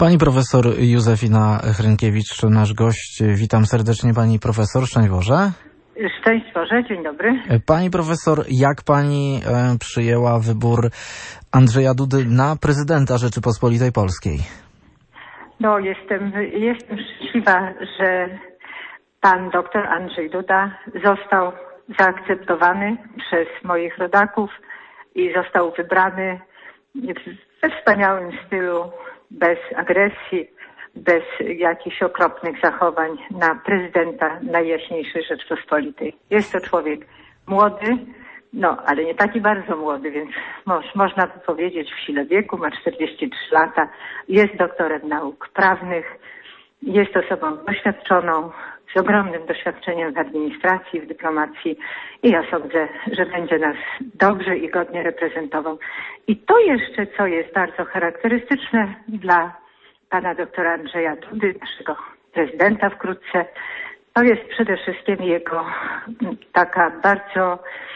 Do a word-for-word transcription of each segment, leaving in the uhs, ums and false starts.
Pani profesor Józefina Hrynkiewicz, nasz gość. Witam serdecznie pani profesor. Szczęść Boże. Szczęść Boże, dzień dobry. Pani profesor, jak pani e, przyjęła wybór Andrzeja Dudy na prezydenta Rzeczypospolitej Polskiej? No, jestem, jestem szczęśliwa, że pan doktor Andrzej Duda został zaakceptowany przez moich rodaków i został wybrany we wspaniałym stylu, bez agresji, bez jakichś okropnych zachowań na prezydenta Najjaśniejszej Rzeczpospolitej. Jest to człowiek młody, no ale nie taki bardzo młody, więc mo można by powiedzieć w sile wieku, ma czterdzieści trzy lata, jest doktorem nauk prawnych, jest osobą doświadczoną, z ogromnym doświadczeniem w administracji, w dyplomacji i ja sądzę, że będzie nas dobrze i godnie reprezentował. I to jeszcze, co jest bardzo charakterystyczne dla pana doktora Andrzeja Dudy, naszego prezydenta wkrótce, to jest przede wszystkim jego taka bardzo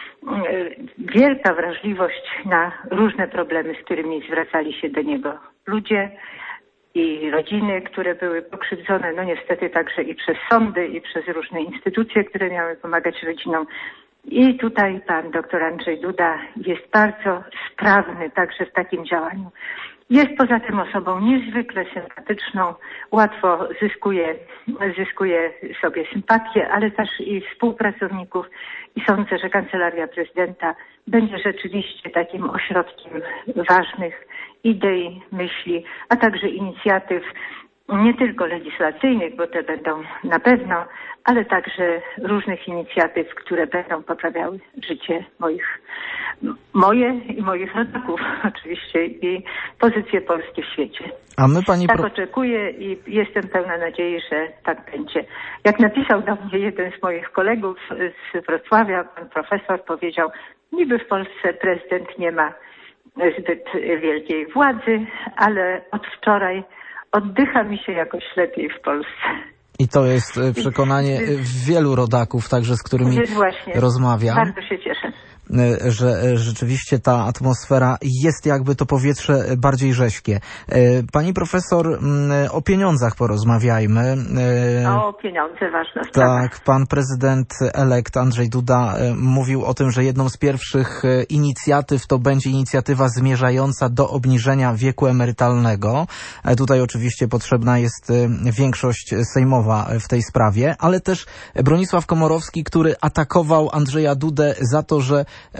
wielka wrażliwość na różne problemy, z którymi zwracali się do niego ludzie i rodziny, które były pokrzywdzone, no niestety także i przez sądy, i przez różne instytucje, które miały pomagać rodzinom. I tutaj pan doktor Andrzej Duda jest bardzo sprawny także w takim działaniu. Jest poza tym osobą niezwykle sympatyczną, łatwo zyskuje, zyskuje sobie sympatię, ale też i współpracowników i sądzę, że Kancelaria Prezydenta będzie rzeczywiście takim ośrodkiem ważnych idei, myśli, a także inicjatyw nie tylko legislacyjnych, bo te będą na pewno, ale także różnych inicjatyw, które będą poprawiały życie moich, moje i moich rodaków oczywiście i pozycję Polski w świecie. A my, pani tak pro... oczekuję i jestem pełna nadziei, że tak będzie. Jak napisał do mnie jeden z moich kolegów z Wrocławia, pan profesor powiedział, niby w Polsce prezydent nie ma zbyt wielkiej władzy, ale od wczoraj oddycha mi się jakoś lepiej w Polsce. I to jest przekonanie wielu rodaków, także z którymi właśnie, rozmawiam. Bardzo się cieszę. Że rzeczywiście ta atmosfera jest jakby to powietrze bardziej rześkie. Pani profesor, o pieniądzach porozmawiajmy. O pieniądze, ważna sprawa. Tak, pan prezydent elekt Andrzej Duda mówił o tym, że jedną z pierwszych inicjatyw to będzie inicjatywa zmierzająca do obniżenia wieku emerytalnego. Tutaj oczywiście potrzebna jest większość sejmowa w tej sprawie, ale też Bronisław Komorowski, który atakował Andrzeja Dudę za to, że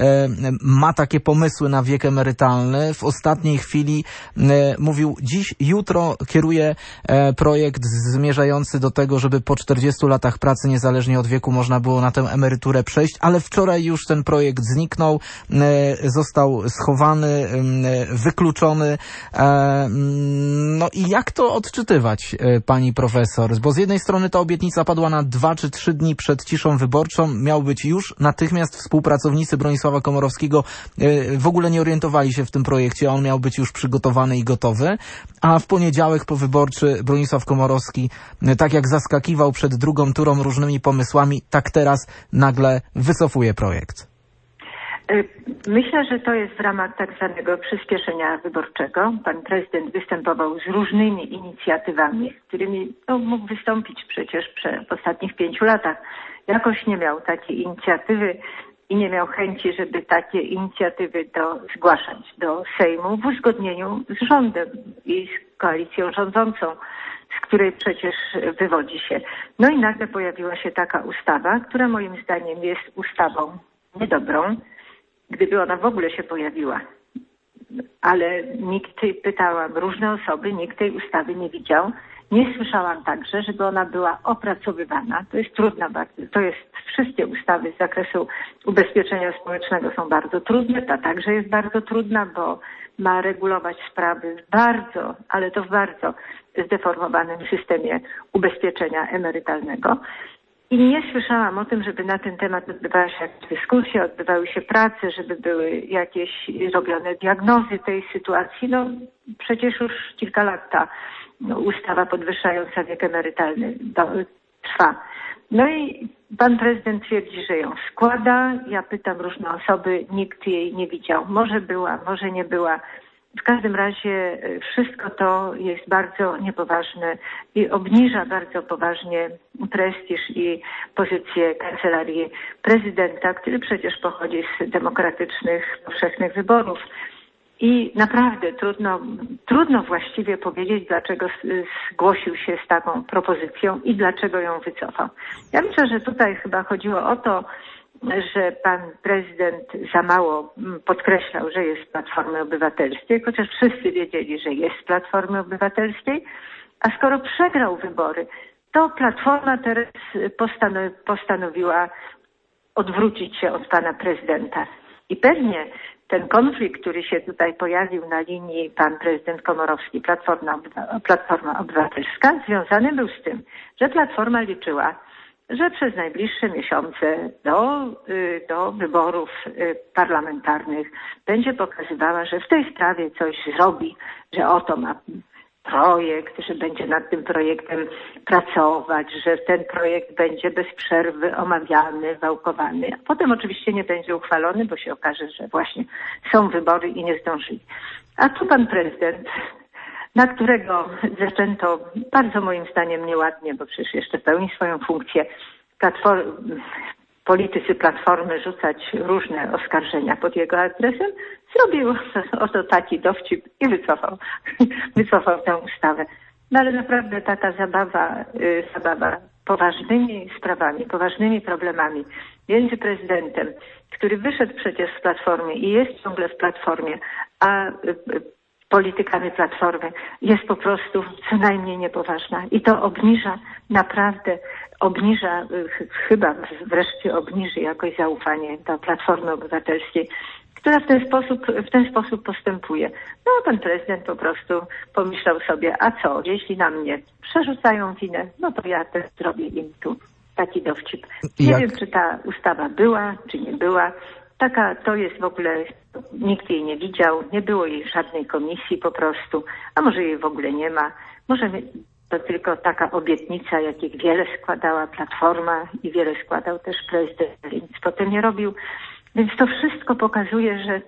ma takie pomysły na wiek emerytalny. W ostatniej chwili mówił, dziś, jutro kieruje projekt zmierzający do tego, żeby po czterdziestu latach pracy, niezależnie od wieku, można było na tę emeryturę przejść, ale wczoraj już ten projekt zniknął, został schowany, wykluczony. No i jak to odczytywać, pani profesor? Bo z jednej strony ta obietnica padła na dwa czy trzy dni przed ciszą wyborczą, miał być już natychmiast współpracownicy Bronisława Komorowskiego w ogóle nie orientowali się w tym projekcie, on miał być już przygotowany i gotowy, a w poniedziałek powyborczy Bronisław Komorowski, tak jak zaskakiwał przed drugą turą różnymi pomysłami, tak teraz nagle wycofuje projekt. Myślę, że to jest w ramach tak zwanego przyspieszenia wyborczego. Pan prezydent występował z różnymi inicjatywami, z którymi no, mógł wystąpić przecież w ostatnich pięciu latach. Jakoś nie miał takiej inicjatywy i nie miał chęci, żeby takie inicjatywy do, zgłaszać do Sejmu w uzgodnieniu z rządem i z koalicją rządzącą, z której przecież wywodzi się. No i nagle pojawiła się taka ustawa, która moim zdaniem jest ustawą niedobrą, gdyby ona w ogóle się pojawiła. Ale nikt, pytałam różne osoby, nikt tej ustawy nie widział. Nie słyszałam także, żeby ona była opracowywana. To jest trudna bardzo. To jest, wszystkie ustawy z zakresu ubezpieczenia społecznego są bardzo trudne. Ta także jest bardzo trudna, bo ma regulować sprawy w bardzo, ale to w bardzo zdeformowanym systemie ubezpieczenia emerytalnego. I nie słyszałam o tym, żeby na ten temat odbywała się jakaś dyskusja, odbywały się prace, żeby były jakieś robione diagnozy tej sytuacji. No przecież już kilka lat ta no, ustawa podwyższająca wiek emerytalny do, trwa. No i pan prezydent twierdzi, że ją składa. Ja pytam różne osoby, nikt jej nie widział. Może była, może nie była. W każdym razie wszystko to jest bardzo niepoważne i obniża bardzo poważnie prestiż i pozycję kancelarii prezydenta, który przecież pochodzi z demokratycznych, powszechnych wyborów. I naprawdę trudno, trudno właściwie powiedzieć, dlaczego zgłosił się z taką propozycją i dlaczego ją wycofał. Ja myślę, że tutaj chyba chodziło o to, że pan prezydent za mało podkreślał, że jest z Platformy Obywatelskiej, chociaż wszyscy wiedzieli, że jest z Platformy Obywatelskiej, a skoro przegrał wybory, to Platforma teraz postanowi- postanowiła odwrócić się od pana prezydenta. I pewnie ten konflikt, który się tutaj pojawił na linii pan prezydent Komorowski, Platforma, Platforma Obywatelska, związany był z tym, że Platforma liczyła, że przez najbliższe miesiące do, do wyborów parlamentarnych będzie pokazywała, że w tej sprawie coś zrobi, że oto ma projekt, że będzie nad tym projektem pracować, że ten projekt będzie bez przerwy omawiany, wałkowany, a potem oczywiście nie będzie uchwalony, bo się okaże, że właśnie są wybory i nie zdążyli. A tu pan prezydent, na którego zaczęto bardzo moim zdaniem nieładnie, bo przecież jeszcze pełni swoją funkcję, platform, politycy Platformy rzucać różne oskarżenia pod jego adresem, zrobił oto taki dowcip i wycofał, wycofał tę ustawę. No ale naprawdę taka zabawa, zabawa poważnymi sprawami, poważnymi problemami między prezydentem, który wyszedł przecież z Platformy i jest ciągle w Platformie, a politykami Platformy jest po prostu co najmniej niepoważna i to obniża, naprawdę obniża, chyba wreszcie obniży jakoś zaufanie do Platformy Obywatelskiej, która w ten sposób, w ten sposób postępuje. No pan prezydent po prostu pomyślał sobie, a co, jeśli na mnie przerzucają winę, no to ja też zrobię im tu taki dowcip. Nie Jak? wiem, czy ta ustawa była, czy nie była. Taka to jest w ogóle, nikt jej nie widział, nie było jej żadnej komisji po prostu, a może jej w ogóle nie ma. Może to tylko taka obietnica, jakich wiele składała Platforma i wiele składał też prezydent, nic potem nie robił. Więc to wszystko pokazuje, że,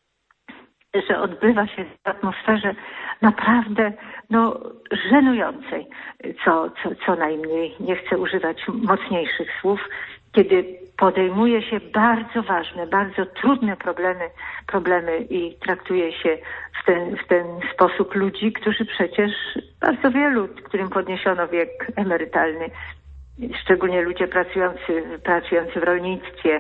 że odbywa się w atmosferze naprawdę no, żenującej, co, co, co najmniej, nie chcę używać mocniejszych słów, kiedy podejmuje się bardzo ważne, bardzo trudne problemy, problemy i traktuje się w ten, w ten sposób ludzi, którzy przecież bardzo wielu, którym podniesiono wiek emerytalny, szczególnie ludzie pracujący, pracujący w rolnictwie,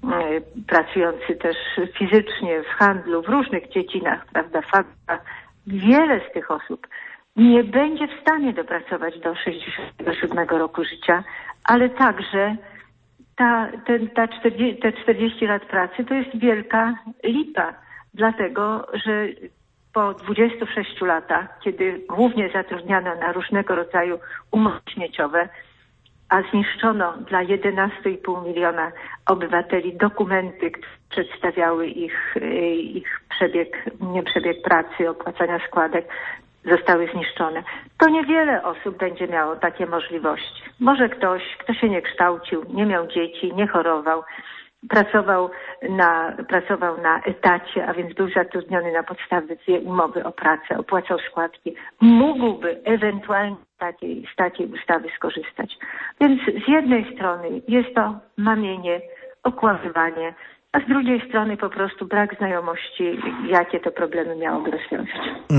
pracujący też fizycznie w handlu, w różnych dziedzinach, prawda, fabrykach. Wiele z tych osób nie będzie w stanie dopracować do sześćdziesiątego siódmego roku życia, ale także ta, ten, ta czterdzieści, te czterdzieści lat pracy to jest wielka lipa, dlatego że po dwudziestu sześciu latach, kiedy głównie zatrudniano na różnego rodzaju umowy śmieciowe, a zniszczono dla jedenastu i pół miliona obywateli dokumenty, które przedstawiały ich, ich przebieg, nie przebieg pracy, opłacania składek, zostały zniszczone. To niewiele osób będzie miało takie możliwości. Może ktoś, kto się nie kształcił, nie miał dzieci, nie chorował, pracował na, pracował na etacie, a więc był zatrudniony na podstawie umowy o pracę, opłacał składki, mógłby ewentualnie z takiej, z takiej ustawy skorzystać. Więc z jednej strony jest to mamienie, okłamywanie, a z drugiej strony po prostu brak znajomości, jakie to problemy miałoby rozwiązać.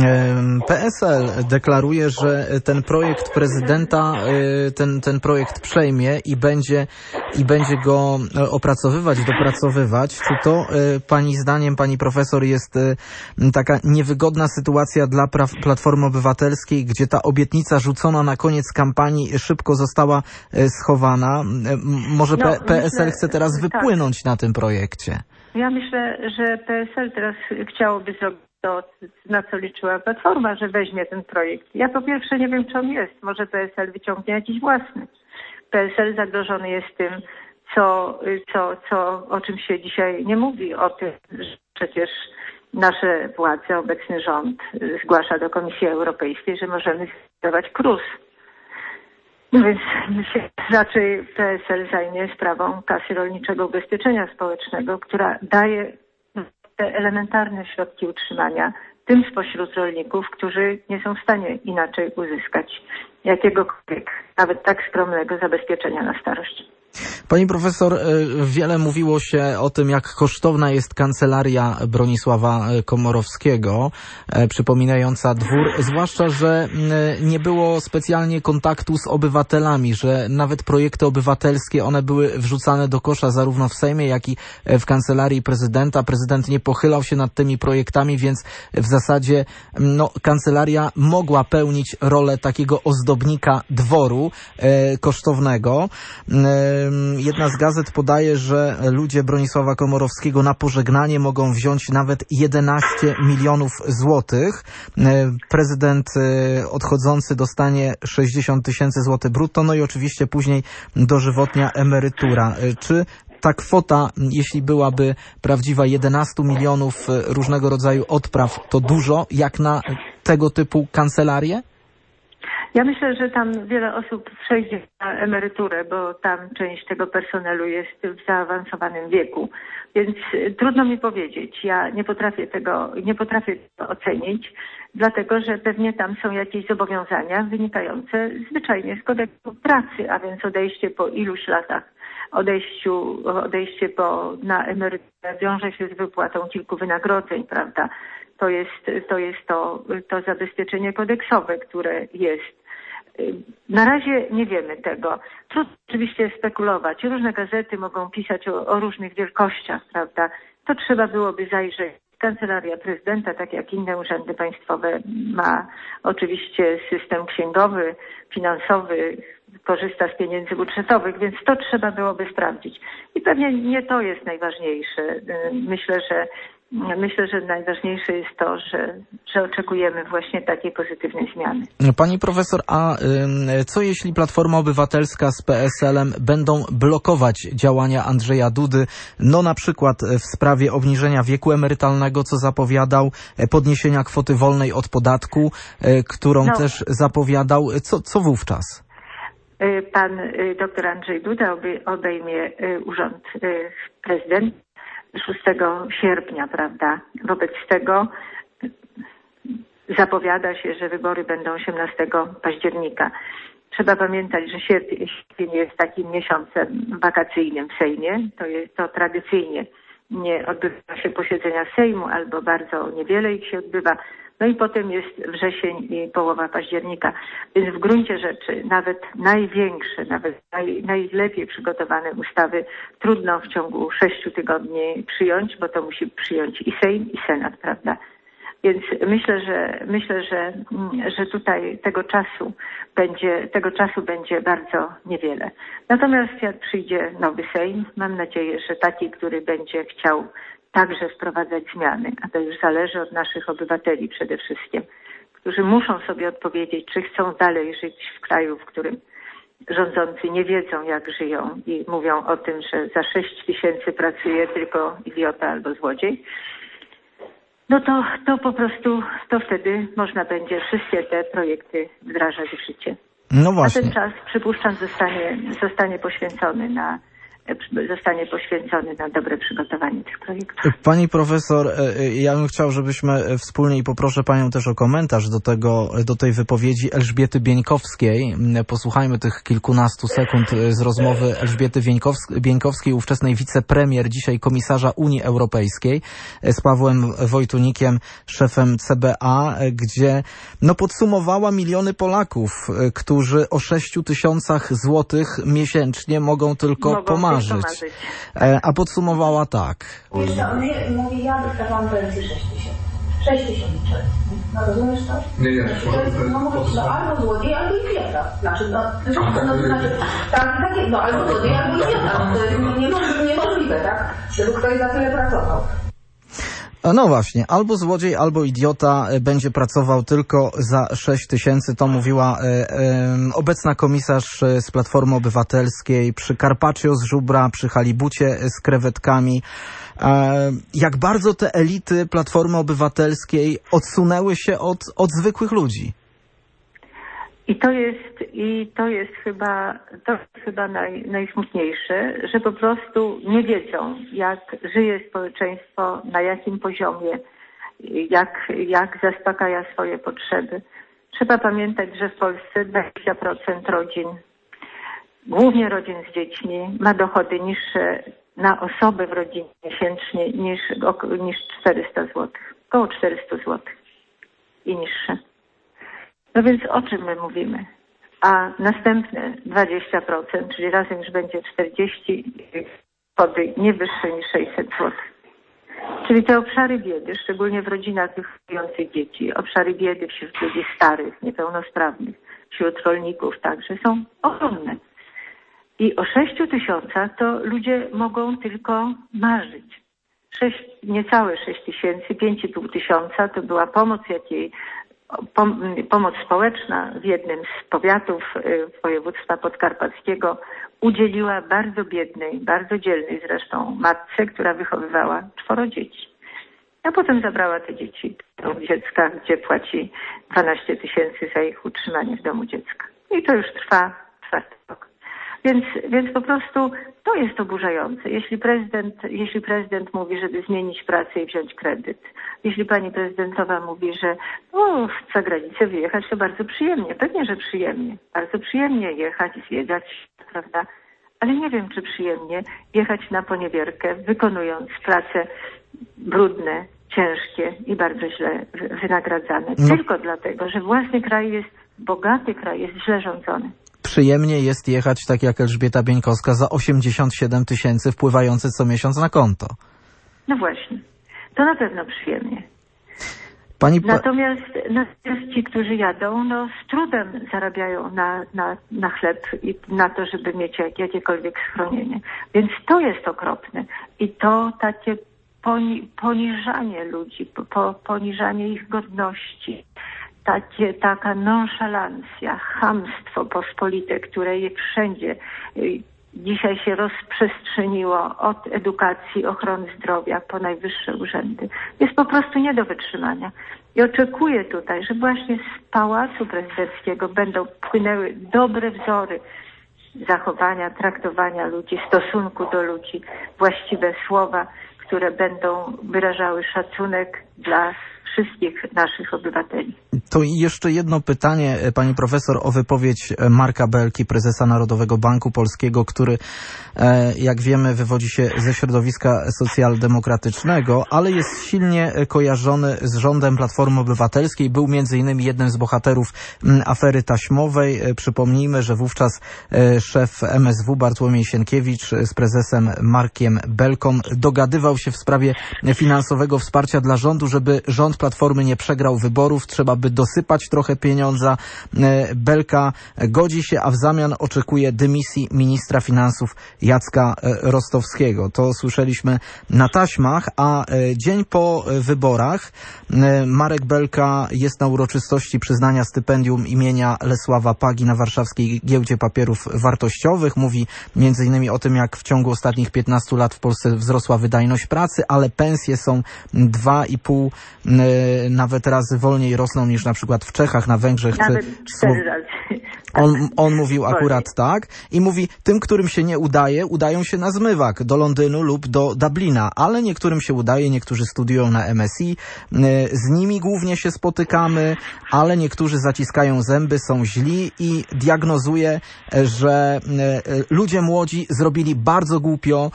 P S L deklaruje, że ten projekt prezydenta, ten, ten projekt przejmie i będzie, i będzie go opracowywać, dopracowywać. Czy to pani zdaniem, pani profesor, jest taka niewygodna sytuacja dla pra- Platformy Obywatelskiej, gdzie ta obietnica rzucona na koniec kampanii szybko została schowana? Może no, P- PSL myślę, chce teraz wypłynąć tak na tym projekcie? Ja myślę, że P S L teraz chciałoby zrobić to, na co liczyła Platforma, że weźmie ten projekt. Ja po pierwsze nie wiem, czy on jest. Może P S L wyciągnie jakiś własny. P S L zagrożony jest tym, co, co, co, o czym się dzisiaj nie mówi, o tym, że przecież nasze władze, obecny rząd zgłasza do Komisji Europejskiej, że możemy zlikwidować K R U S. No więc się raczej P S L zajmie sprawą Kasy Rolniczego Ubezpieczenia Społecznego, która daje te elementarne środki utrzymania tym spośród rolników, którzy nie są w stanie inaczej uzyskać jakiegokolwiek, nawet tak skromnego zabezpieczenia na starość. Pani profesor, wiele mówiło się o tym, jak kosztowna jest kancelaria Bronisława Komorowskiego, przypominająca dwór, zwłaszcza, że nie było specjalnie kontaktu z obywatelami, że nawet projekty obywatelskie, one były wrzucane do kosza zarówno w Sejmie, jak i w kancelarii prezydenta. Prezydent nie pochylał się nad tymi projektami, więc w zasadzie no, kancelaria mogła pełnić rolę takiego ozdobnika dworu e, kosztownego. E, Jedna z gazet podaje, że ludzie Bronisława Komorowskiego na pożegnanie mogą wziąć nawet jedenaście milionów złotych. Prezydent odchodzący dostanie sześćdziesiąt tysięcy złotych brutto, no i oczywiście później dożywotnia emerytura. Czy ta kwota, jeśli byłaby prawdziwa, jedenaście milionów różnego rodzaju odpraw, to dużo jak na tego typu kancelarię? Ja myślę, że tam wiele osób przejdzie na emeryturę, bo tam część tego personelu jest w zaawansowanym wieku, więc trudno mi powiedzieć. Ja nie potrafię tego, nie potrafię tego ocenić, dlatego że pewnie tam są jakieś zobowiązania wynikające zwyczajnie z kodeksu pracy, a więc odejście po iluś latach, odejściu, odejście po, na emeryturę wiąże się z wypłatą kilku wynagrodzeń, prawda? To jest, to jest to, to zabezpieczenie kodeksowe, które jest. Na razie nie wiemy tego. Trudno oczywiście spekulować. Różne gazety mogą pisać o, o różnych wielkościach, prawda? To trzeba byłoby zajrzeć. Kancelaria prezydenta, tak jak inne urzędy państwowe, ma oczywiście system księgowy, finansowy, korzysta z pieniędzy budżetowych, więc to trzeba byłoby sprawdzić. I pewnie nie to jest najważniejsze. Myślę, że Myślę, że najważniejsze jest to, że, że oczekujemy właśnie takiej pozytywnej zmiany. Pani profesor, a y, co jeśli Platforma Obywatelska z P S L-em będą blokować działania Andrzeja Dudy, no na przykład w sprawie obniżenia wieku emerytalnego, co zapowiadał, podniesienia kwoty wolnej od podatku, y, którą no. też zapowiadał, co, co wówczas? Pan dr Andrzej Duda obejmie urząd prezydenta szóstego sierpnia, prawda? Wobec tego zapowiada się, że wybory będą osiemnastego października. Trzeba pamiętać, że sierpień jest takim miesiącem wakacyjnym w Sejmie. To jest to tradycyjnie nie odbywa się posiedzenia Sejmu albo bardzo niewiele ich się odbywa. No i potem jest wrzesień i połowa października. Więc w gruncie rzeczy nawet największe, nawet naj, najlepiej przygotowane ustawy trudno w ciągu sześciu tygodni przyjąć, bo to musi przyjąć i Sejm, i Senat, prawda? Więc myślę, że myślę, że, że tutaj tego czasu będzie, tego czasu będzie bardzo niewiele. Natomiast jak przyjdzie nowy Sejm, mam nadzieję, że taki, który będzie chciał także wprowadzać zmiany, a to już zależy od naszych obywateli przede wszystkim, którzy muszą sobie odpowiedzieć, czy chcą dalej żyć w kraju, w którym rządzący nie wiedzą, jak żyją i mówią o tym, że za sześć tysięcy pracuje tylko idiota albo złodziej. No to, to po prostu, to wtedy można będzie wszystkie te projekty wdrażać w życie. No właśnie. A ten czas, przypuszczam, zostanie, zostanie poświęcony na zostanie poświęcony na dobre przygotowanie tych projektów. Pani profesor, ja bym chciał, żebyśmy wspólnie i poproszę Panią też o komentarz do tego, do tej wypowiedzi Elżbiety Bieńkowskiej. Posłuchajmy tych kilkunastu sekund z rozmowy Elżbiety Bieńkowskiej, ówczesnej wicepremier, dzisiaj komisarza Unii Europejskiej, z Pawłem Wojtunikiem, szefem C B A, gdzie no podsumowała miliony Polaków, którzy o sześciu tysiącach złotych miesięcznie mogą tylko mogą pomarzyć. Marzyć. A podsumowała tak. Jeszcze on mówi, ja dostawałam pensję sześć tysięcy. sześć tysięcy. No rozumiesz to? Nie, nie. No, no, no albo złodziej, albo idiota. Znaczy, no, no, no, znaczy, tak, takie, no albo złodziej, albo idiota. No, to jest niemożliwe, niemożliwe, tak? Żeby ktoś za tyle pracował. No właśnie, albo złodziej, albo idiota będzie pracował tylko za sześć tysięcy, to mówiła e, e, obecna komisarz z Platformy Obywatelskiej przy carpaccio z żubra, przy halibucie z krewetkami. E, jak bardzo te elity Platformy Obywatelskiej odsunęły się od, od zwykłych ludzi. I to jest, i to jest chyba, to jest chyba naj, najsmutniejsze, że po prostu nie wiedzą, jak żyje społeczeństwo, na jakim poziomie, jak, jak zaspokaja swoje potrzeby. Trzeba pamiętać, że w Polsce dwadzieścia procent rodzin, głównie rodzin z dziećmi, ma dochody niższe na osobę w rodzinie miesięcznie niż, niż czterysta złotych. Około czterysta złotych i niższe. No więc o czym my mówimy? A następne dwadzieścia procent, czyli razem już będzie czterdzieści, dochody nie wyższe niż sześćset złotych. Czyli te obszary biedy, szczególnie w rodzinach wychowujących dzieci, obszary biedy wśród ludzi starych, niepełnosprawnych, wśród rolników także są ogromne. I o sześciu tysiącach to ludzie mogą tylko marzyć. Sześć, niecałe sześć tysięcy, pięć i pół tysiąca to była pomoc, jakiej pom, pomoc społeczna w jednym z powiatów województwa podkarpackiego udzieliła bardzo biednej, bardzo dzielnej zresztą matce, która wychowywała czworo dzieci. A potem zabrała te dzieci do dziecka, gdzie płaci dwanaście tysięcy za ich utrzymanie w domu dziecka. I to już trwa czwarty rok. Więc, więc po prostu to jest oburzające. Jeśli prezydent, jeśli prezydent mówi, żeby zmienić pracę i wziąć kredyt, jeśli pani prezydentowa mówi, że no, za granicę wyjechać, to bardzo przyjemnie. Pewnie, że przyjemnie. Bardzo przyjemnie jechać, zwiedzać, prawda? Ale nie wiem, czy przyjemnie jechać na poniewierkę, wykonując prace brudne, ciężkie i bardzo źle wynagradzane. No. Tylko dlatego, że własny kraj jest, bogaty kraj jest źle rządzony. Przyjemnie jest jechać, tak jak Elżbieta Bieńkowska, za osiemdziesiąt siedem tysięcy wpływające co miesiąc na konto. No właśnie. To na pewno przyjemnie. Pani pa... Natomiast, natomiast ci, którzy jadą, no z trudem zarabiają na, na, na chleb i na to, żeby mieć jak, jakiekolwiek schronienie. Więc to jest okropne. I to takie poni, poniżanie ludzi, po, poniżanie ich godności. Takie, taka nonszalancja, chamstwo pospolite, które je wszędzie dzisiaj się rozprzestrzeniło od edukacji, ochrony zdrowia po najwyższe urzędy, jest po prostu nie do wytrzymania. I oczekuję tutaj, że właśnie z Pałacu Prezydenckiego będą płynęły dobre wzory zachowania, traktowania ludzi, stosunku do ludzi, właściwe słowa, które będą wyrażały szacunek dla wszystkich naszych obywateli. To jeszcze jedno pytanie, pani profesor, o wypowiedź Marka Belki, prezesa Narodowego Banku Polskiego, który, jak wiemy, wywodzi się ze środowiska socjaldemokratycznego, ale jest silnie kojarzony z rządem Platformy Obywatelskiej. Był między innymi jednym z bohaterów afery taśmowej. Przypomnijmy, że wówczas szef M S W Bartłomiej Sienkiewicz z prezesem Markiem Belką dogadywał się w sprawie finansowego wsparcia dla rządu, żeby rząd Platformy nie przegrał wyborów, trzeba by dosypać trochę pieniądza. Belka godzi się, a w zamian oczekuje dymisji ministra finansów Jacka Rostowskiego. To słyszeliśmy na taśmach, a dzień po wyborach Marek Belka jest na uroczystości przyznania stypendium imienia Lesława Pagi na warszawskiej giełdzie papierów wartościowych. Mówi między innymi o tym, jak w ciągu ostatnich piętnastu lat w Polsce wzrosła wydajność pracy, ale pensje są dwa i pół nawet razy wolniej rosną niż na przykład w Czechach, na Węgrzech. Nawet czy cztery razy. On, on mówił akurat tak i mówi, tym, którym się nie udaje, udają się na zmywak do Londynu lub do Dublina, ale niektórym się udaje, niektórzy studiują na M S I, z nimi głównie się spotykamy, ale niektórzy zaciskają zęby, są źli i diagnozuje, że ludzie młodzi zrobili bardzo głupio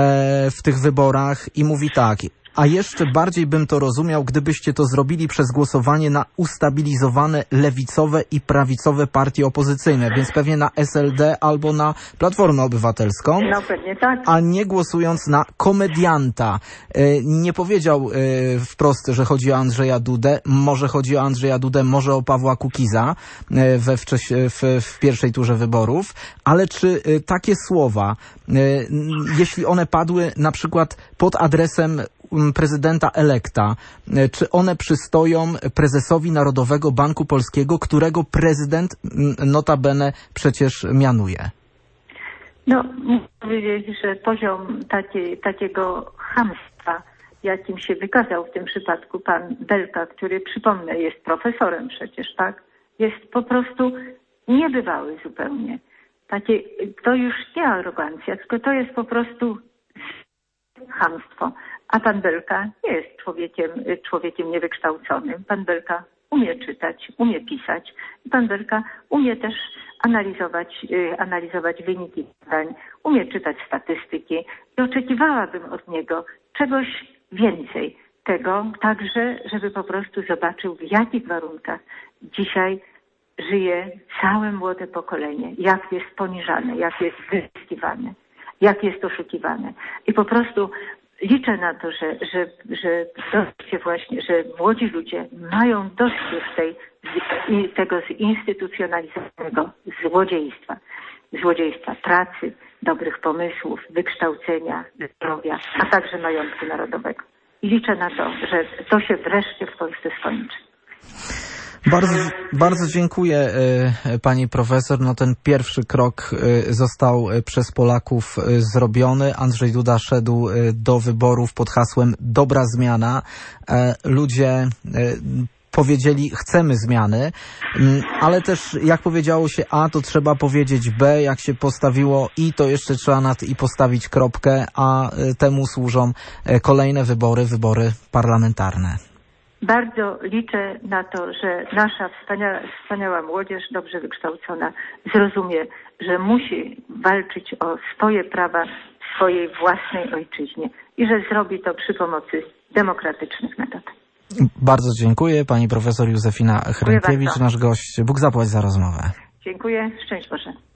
w tych wyborach i mówi tak: a jeszcze bardziej bym to rozumiał, gdybyście to zrobili przez głosowanie na ustabilizowane lewicowe i prawicowe partie opozycyjne, więc pewnie na S L D albo na Platformę Obywatelską, no pewnie tak, a nie głosując na komedianta. Nie powiedział wprost, że chodzi o Andrzeja Dudę, może chodzi o Andrzeja Dudę, może o Pawła Kukiza we wcześ- w, w pierwszej turze wyborów, ale czy takie słowa, jeśli one padły na przykład pod adresem prezydenta elekta, czy one przystoją prezesowi Narodowego Banku Polskiego, którego prezydent notabene przecież mianuje? No, muszę powiedzieć, że poziom takiej, takiego chamstwa, jakim się wykazał w tym przypadku pan Belka, który, przypomnę, jest profesorem przecież, tak? Jest po prostu niebywały zupełnie. Takie, to już nie arogancja, tylko to jest po prostu chamstwo. A pan Belka nie jest człowiekiem, człowiekiem niewykształconym. Pan Belka umie czytać, umie pisać. I pan Belka umie też analizować, analizować wyniki badań, umie czytać statystyki. I oczekiwałabym od niego czegoś więcej. Tego także, żeby po prostu zobaczył, w jakich warunkach dzisiaj żyje całe młode pokolenie, jak jest poniżane, jak jest wyzyskiwane, jak jest oszukiwane. I po prostu liczę na to, że, że, że wreszcie właśnie, że młodzi ludzie mają dość już tej, tego zinstytucjonalizowanego złodziejstwa. Złodziejstwa pracy, dobrych pomysłów, wykształcenia, zdrowia, a także majątku narodowego. I liczę na to, że to się wreszcie w Polsce skończy. Bardzo, bardzo dziękuję pani profesor. No ten pierwszy krok został przez Polaków zrobiony. Andrzej Duda szedł do wyborów pod hasłem dobra zmiana. Ludzie powiedzieli, chcemy zmiany, ale też jak powiedziało się A, to trzeba powiedzieć B, jak się postawiło I, to jeszcze trzeba nad I postawić kropkę, a temu służą kolejne wybory, wybory parlamentarne. Bardzo liczę na to, że nasza wspaniała, wspaniała młodzież, dobrze wykształcona, zrozumie, że musi walczyć o swoje prawa w swojej własnej ojczyźnie i że zrobi to przy pomocy demokratycznych metod. Bardzo dziękuję. Pani profesor Józefina Hrynkiewicz, nasz gość. Bóg zapłać za rozmowę. Dziękuję. Szczęść Boże.